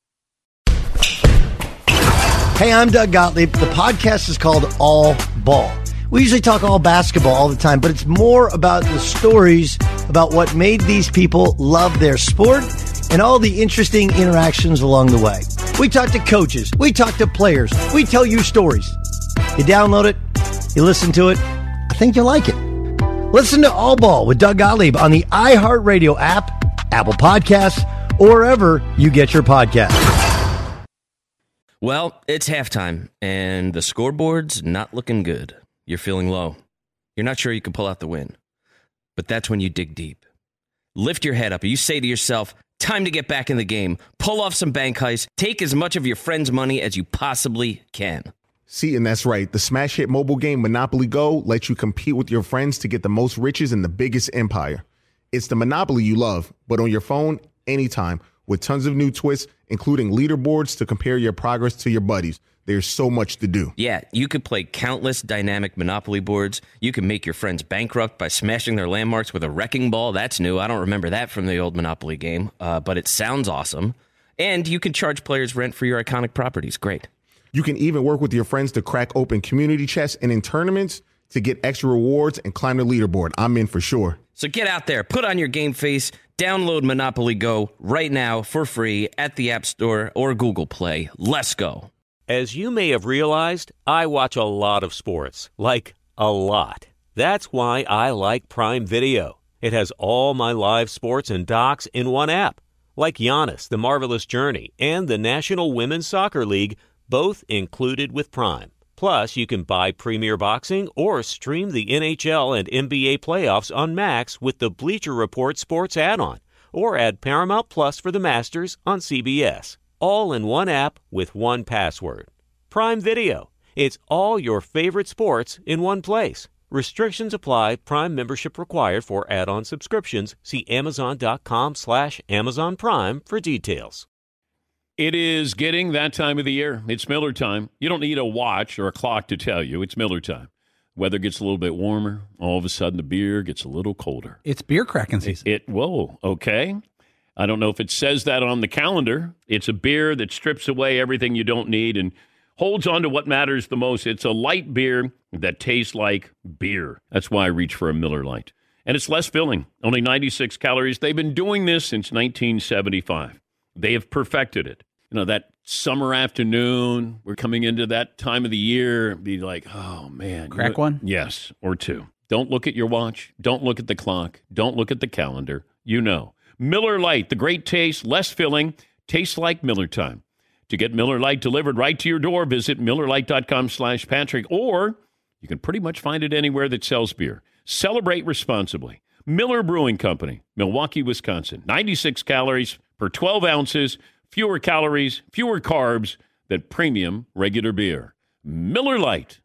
S12: Hey, I'm Doug Gottlieb. The podcast is called All Ball. We usually talk all basketball all the time, but it's more about the stories about what made these people love their sport and all the interesting interactions along the way. We talk to coaches. We talk to players. We tell you stories. You download it. You listen to it. I think you'll like it. Listen to All Ball with Doug Gottlieb on the iHeartRadio app, Apple Podcasts, or wherever you get your podcasts.
S6: Well, it's halftime, and the scoreboard's not looking good. You're feeling low. You're not sure you can pull out the win. But that's when you dig deep. Lift your head up. You say to yourself, time to get back in the game. Pull off some bank heists. Take as much of your friend's money as you possibly can.
S10: See, and that's right. The smash hit mobile game Monopoly Go lets you compete with your friends to get the most riches in the biggest empire. It's the Monopoly you love, but on your phone, anytime, with tons of new twists, including leaderboards to compare your progress to your buddies. There's so much to do.
S6: Yeah, you could play countless dynamic Monopoly boards. You can make your friends bankrupt by smashing their landmarks with a wrecking ball. That's new. I don't remember that from the old Monopoly game, uh, but it sounds awesome. And you can charge players rent for your iconic properties. Great.
S10: You can even work with your friends to crack open community chests and in tournaments to get extra rewards and climb the leaderboard. I'm in for sure.
S6: So get out there, put on your game face, download Monopoly Go right now for free at the App Store or Google Play. Let's go.
S3: As you may have realized, I watch a lot of sports, like a lot. That's why I like Prime Video. It has all my live sports and docs in one app, like Giannis, The Marvelous Journey, and the National Women's Soccer League, both included with Prime. Plus, you can buy Premier Boxing or stream the N H L and N B A playoffs on Max with the Bleacher Report Sports add-on, or add Paramount Plus for the Masters on C B S. All in one app with one password. Prime Video. It's all your favorite sports in one place. Restrictions apply. Prime membership required for add-on subscriptions. See Amazon.com slash Amazon Prime for details.
S5: It is getting that time of the year. It's Miller time. You don't need a watch or a clock to tell you. It's Miller time. Weather gets a little bit warmer. All of a sudden, the beer gets a little colder.
S7: It's beer cracking season.
S5: It, it whoa, okay. I don't know if it says that on the calendar. It's a beer that strips away everything you don't need and holds on to what matters the most. It's a light beer that tastes like beer. That's why I reach for a Miller Lite. And it's less filling, only ninety-six calories. They've been doing this since nineteen seventy-five. They have perfected it. You know, that summer afternoon, we're coming into that time of the year, be like, oh, man.
S7: Crack
S5: you know,
S7: one?
S5: Yes, or two. Don't look at your watch. Don't look at the clock. Don't look at the calendar. You know. Miller Lite, the great taste, less filling, tastes like Miller time. To get Miller Lite delivered right to your door, visit MillerLite.com slash Patrick, or you can pretty much find it anywhere that sells beer. Celebrate responsibly. Miller Brewing Company, Milwaukee, Wisconsin. ninety-six calories per twelve ounces, fewer calories, fewer carbs than premium regular beer. Miller Lite.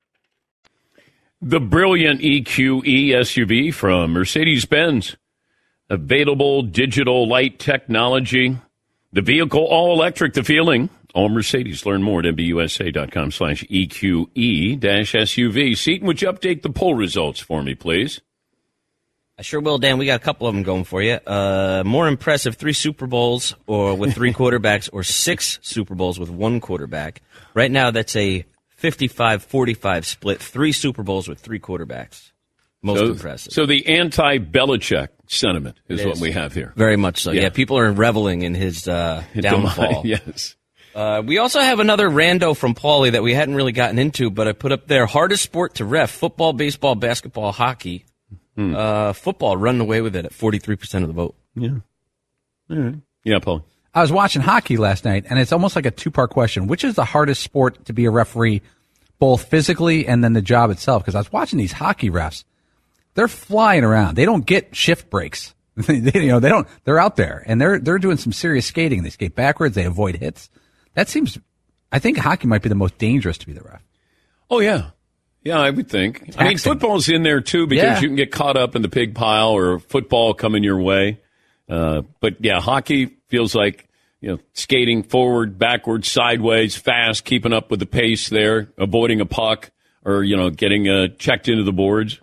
S5: The brilliant E Q E S U V from Mercedes-Benz. Available digital light technology. The vehicle all electric, the feeling. all Mercedes. Learn more at M B U S A dot com slash E Q E dash S U V. Seton, would you update the poll results for me, please?
S6: I sure will, Dan. We got a couple of them going for you. Uh, more impressive, three Super Bowls or with three quarterbacks or six Super Bowls with one quarterback. Right now, that's a fifty-five forty-five split, three Super Bowls with three quarterbacks. Most
S5: so,
S6: impressive.
S5: So the anti-Belichick sentiment is
S6: It
S5: what
S6: is.
S5: we have here.
S6: Very much so.
S5: Yeah.
S6: Yeah, people are reveling in his uh, downfall.
S5: Yes.
S6: Uh, we also have another rando from Paulie that we hadn't really gotten into, but I put up there, hardest sport to ref, football, baseball, basketball, hockey. Hmm. Uh, football running away with it at forty-three percent of the vote.
S5: Yeah. All right. Yeah, Paulie.
S7: I was watching hockey last night, and it's almost like a two-part question. Which is the hardest sport to be a referee, both physically and then the job itself? Because I was watching these hockey refs. They're flying around. They don't get shift breaks. they, you know, they don't. They're out there, and they're they're doing some serious skating. They skate backwards. They avoid hits. That seems. I think hockey might be the most dangerous to be the ref.
S5: Oh yeah, yeah. I would think. Taxing. I mean, football's in there too because
S7: Yeah.
S5: you can get caught up in the pig pile or football coming your way. Uh, but yeah, hockey feels like you know skating forward, backwards, sideways, fast, keeping up with the pace there, avoiding a puck or you know getting uh, checked into the boards.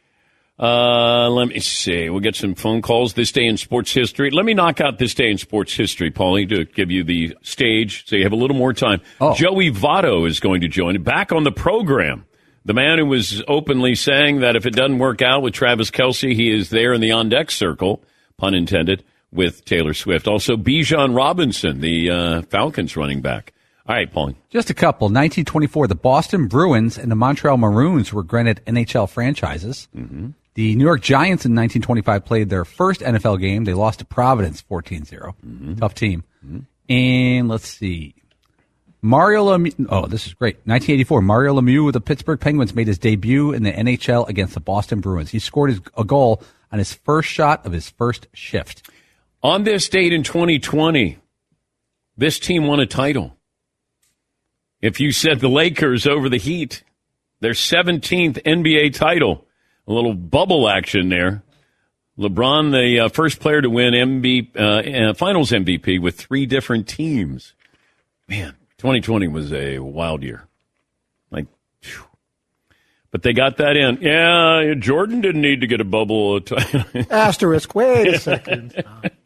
S5: Uh, let me see. We'll get some phone calls this day in sports history. Let me knock out this day in sports history, Paulie, to give you the stage so you have a little more time.
S7: Oh.
S5: Joey Votto is going to join back on the program. The man who was openly saying that if it doesn't work out with Travis Kelce, he is there in the on-deck circle, pun intended, with Taylor Swift. Also, Bijan Robinson, the uh, Falcons running back. All right, Paulie.
S7: Just a couple. nineteen twenty-four, the Boston Bruins and the Montreal Maroons were granted N H L franchises.
S5: Mm-hmm.
S7: The New York Giants in nineteen twenty-five played their first N F L game. They lost to Providence fourteen zero.
S5: Mm-hmm.
S7: Tough team. Mm-hmm. And let's see. Mario Lemieux. Oh, this is great. nineteen eighty-four, Mario Lemieux with the Pittsburgh Penguins made his debut in the N H L against the Boston Bruins. He scored his, a goal on his first shot of his first shift.
S5: On this date in twenty twenty, this team won a title. If you said the Lakers over the Heat, their seventeenth N B A title, a little bubble action there. LeBron, the uh, first player to win M V P, uh, uh, Finals M V P with three different teams. Man, twenty twenty was a wild year. Like, phew. But they got that in. Yeah, Jordan didn't need to get a bubble title.
S13: Asterisk. Wait a second.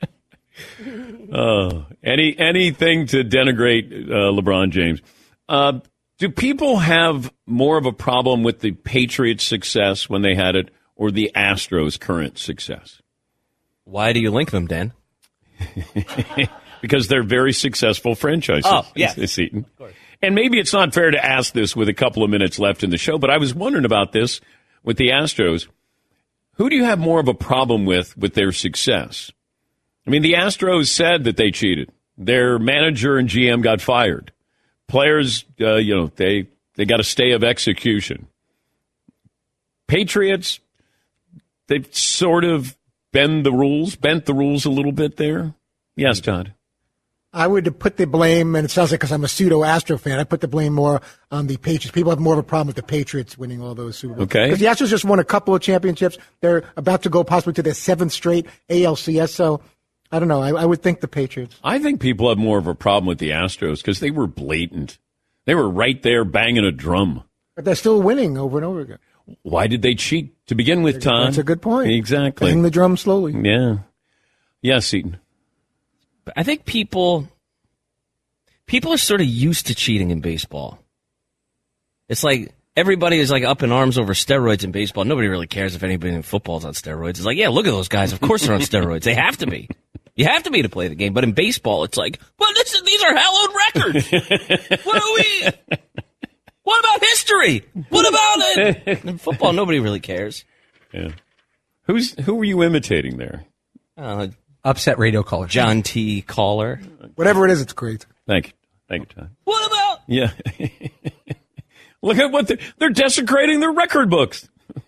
S5: uh, any anything to denigrate uh, LeBron James. Uh, do people have more of a problem with the Patriots' success when they had it or the Astros' current success?
S6: Why do you link them, Dan?
S5: Because they're very successful franchises.
S6: Oh, yes.
S5: Seton. And maybe it's not fair to ask this with a couple of minutes left in the show, but I was wondering about this with the Astros. Who do you have more of a problem with with their success? I mean, the Astros said that they cheated. Their manager and G M got fired. Players, uh, you know, they, they got a stay of execution. Patriots, they've sort of bend the rules, bent the rules a little bit there. Yes, Todd.
S13: I would put the blame, and it sounds like because I'm a pseudo-Astro fan, I put the blame more on the Patriots. People have more of a problem with the Patriots winning all those Super Bowls.
S5: Okay.
S13: Because the Astros just won a couple of championships. They're about to go possibly to their seventh straight A L C S. So, I don't know. I, I would think the Patriots.
S5: I think people have more of a problem with the Astros because they were blatant. They were right there banging a drum.
S13: But they're still winning over and over again.
S5: Why did they cheat to begin with, Todd?
S13: That's a good point.
S5: Exactly.
S13: Bang the drum slowly.
S5: Yeah. Yes, Seton.
S6: I think people people are sort of used to cheating in baseball. It's like everybody is like up in arms over steroids in baseball. Nobody really cares if anybody in football is on steroids. It's like, yeah, look at those guys. Of course they're on steroids. They have to be. You have to be to play the game. But in baseball, it's like, well, this is, these are hallowed records. What are we? What about history? What about it? In football, nobody really cares.
S5: Yeah. Who's who were you imitating there?
S6: Uh,
S7: Upset radio caller.
S6: John T. Caller.
S13: Whatever it is, it's great.
S5: Thank you. Thank you, Todd.
S6: What about?
S5: Yeah. Look at what they're, they're desecrating their record books.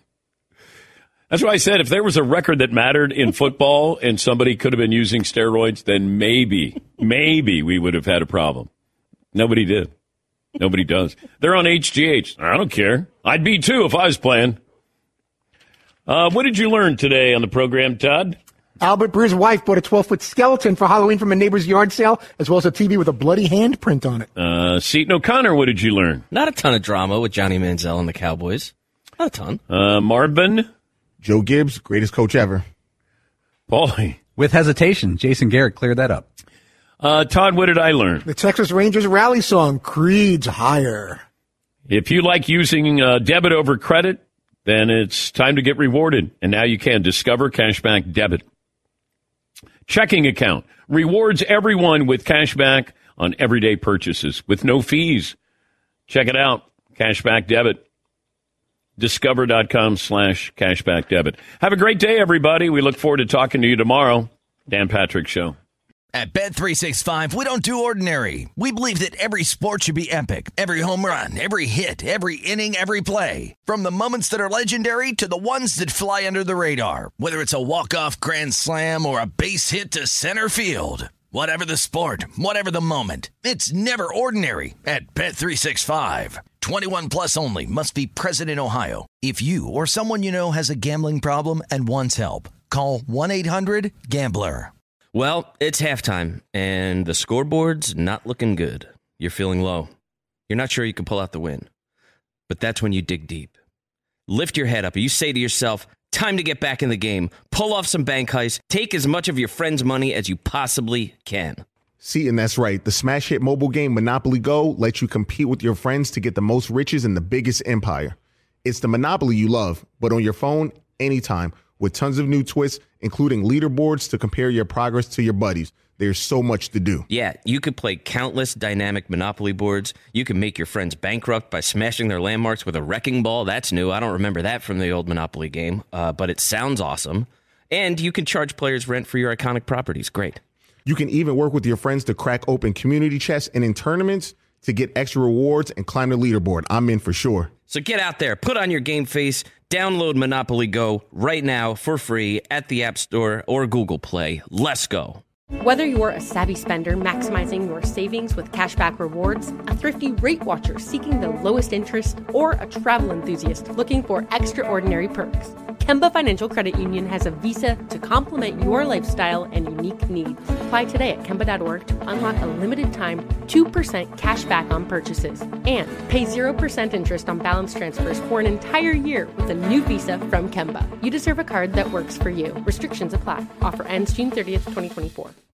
S5: That's why I said if there was a record that mattered in football and somebody could have been using steroids, then maybe, maybe we would have had a problem. Nobody did. Nobody does. They're on H G H. I don't care. I'd be too if I was playing. Uh, what did you learn today on the program, Todd?
S13: Albert Breer's wife bought a twelve-foot skeleton for Halloween from a neighbor's yard sale, as well as a T V with a bloody handprint on it.
S5: Uh, Seton O'Connor, what did you learn?
S6: Not a ton of drama with Johnny Manziel and the Cowboys. Not a ton.
S5: Uh, Marvin?
S10: Joe Gibbs, greatest coach ever.
S5: Paulie?
S7: With hesitation, Jason Garrett cleared that up.
S5: Uh, Todd, what did I learn?
S13: The Texas Rangers rally song, Creed's Higher.
S5: If you like using uh, debit over credit, then it's time to get rewarded. And now you can discover Cashback Debit. Checking account rewards everyone with cashback on everyday purchases with no fees. Check it out. Cashback Debit. Discover.com slash cashback debit. Have a great day, everybody. We look forward to talking to you tomorrow. Dan Patrick Show.
S2: At Bet three sixty-five, we don't do ordinary. We believe that every sport should be epic. Every home run, every hit, every inning, every play. From the moments that are legendary to the ones that fly under the radar. Whether it's a walk-off grand slam or a base hit to center field. Whatever the sport, whatever the moment. It's never ordinary at Bet three sixty-five. twenty-one plus only. Must be present in Ohio. If you or someone you know has a gambling problem and wants help, call one eight hundred gambler.
S6: Well, it's halftime, and the scoreboard's not looking good. You're feeling low. You're not sure you can pull out the win. But that's when you dig deep. Lift your head up, and you say to yourself, time to get back in the game. Pull off some bank heists. Take as much of your friend's money as you possibly can.
S10: See, and that's right. The smash hit mobile game Monopoly Go lets you compete with your friends to get the most riches in the biggest empire. It's the Monopoly you love, but on your phone, anytime, with tons of new twists, including leaderboards to compare your progress to your buddies. There's so much to do.
S6: Yeah, you could play countless dynamic Monopoly boards. You can make your friends bankrupt by smashing their landmarks with a wrecking ball. That's new. I don't remember that from the old Monopoly game, uh, but it sounds awesome. And you can charge players rent for your iconic properties. Great.
S10: You can even work with your friends to crack open community chests and in tournaments to get extra rewards and climb the leaderboard. I'm in for sure.
S6: So get out there, put on your game face, download Monopoly Go right now for free at the App Store or Google Play. Let's go.
S14: Whether you're a savvy spender maximizing your savings with cashback rewards, a thrifty rate watcher seeking the lowest interest, or a travel enthusiast looking for extraordinary perks, Kemba Financial Credit Union has a visa to complement your lifestyle and unique needs. Apply today at Kemba dot org to unlock a limited time two percent cash back on purchases and pay zero percent interest on balance transfers for an entire year with a new visa from Kemba. You deserve a card that works for you. Restrictions apply. Offer ends June thirtieth, twenty twenty-four.